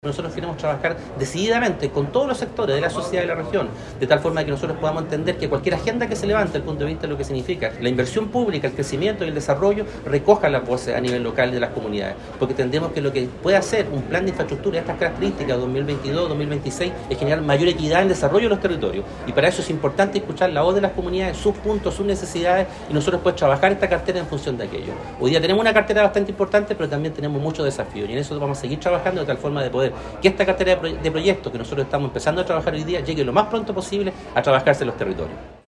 Nosotros queremos trabajar decididamente con todos los sectores de la sociedad de la región, de tal forma que nosotros podamos entender que cualquier agenda que se levante desde el punto de vista de lo que significa la inversión pública, el crecimiento y el desarrollo, recoja las voces a nivel local de las comunidades, porque entendemos que lo que puede hacer un plan de infraestructura de estas características 2022-2026 es generar mayor equidad en el desarrollo de los territorios, y para eso es importante escuchar la voz de las comunidades, sus puntos, sus necesidades, y nosotros podemos trabajar esta cartera en función de aquello. Hoy día tenemos una cartera bastante importante, pero también tenemos muchos desafíos, y en eso vamos a seguir trabajando de tal forma de poder que esta cartera de proyectos que nosotros estamos empezando a trabajar hoy día llegue lo más pronto posible a trabajarse en los territorios.